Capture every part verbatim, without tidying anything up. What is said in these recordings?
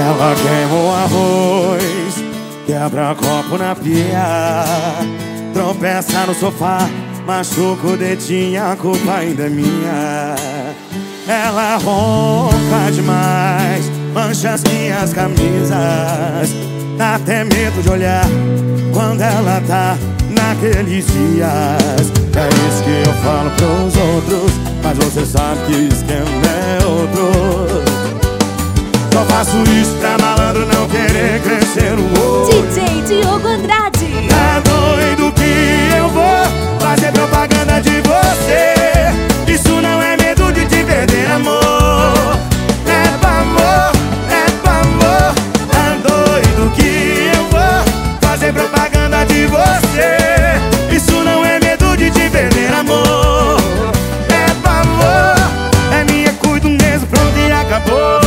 Ela queima o arroz, quebra copo na pia, tropeça no sofá, machuca o dedinho, a culpa ainda é minha. Ela ronca demais, mancha as minhas camisas, dá até medo de olhar quando ela tá naqueles dias. É isso que eu falo pros outros, mas você sabe que o esquema é outro. Só faço isso pra malandro não querer crescer o olho. D J Diogo Andrade. Tá doido que eu vou fazer propaganda de você? Isso não é medo de te perder, amor. É pavor, é pavor. Tá doido que eu vou fazer propaganda de você? Isso não é medo de te perder, amor. É pavor, é minha, cuido mesmo, pronto e acabou.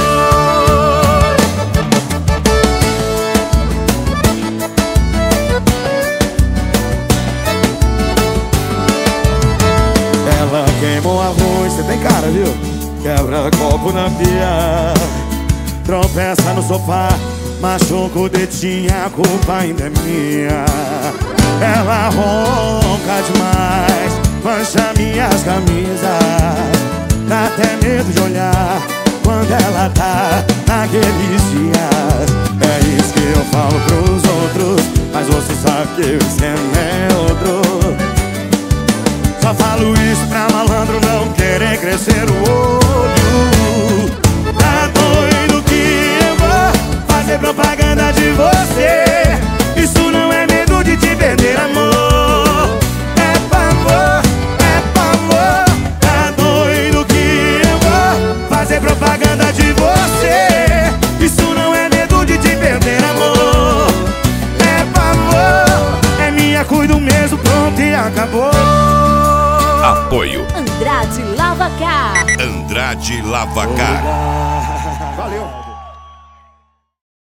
Queima o arroz, cê tem cara, viu? Quebra copo na pia, tropeça no sofá, machuca o dedinho, a culpa ainda é minha. Ela ronca demais, mancha minhas camisas, dá até medo de olhar quando ela tá naqueles dias. É isso que eu falo pros outros, mas você sabe que o esquema é outro. Só falo isso pra malandro não querer crescer o olho. Tá doido que eu vou fazer propaganda de você? Isso não é medo de te perder, amor. É pavor, é pavor. Tá doido que eu vou fazer propaganda de você? Isso não é medo de te perder, amor. É pavor, é minha, cuido mesmo, pronto e acabou. Apoio Andrade Lavacar. Andrade Lavacar. Valeu.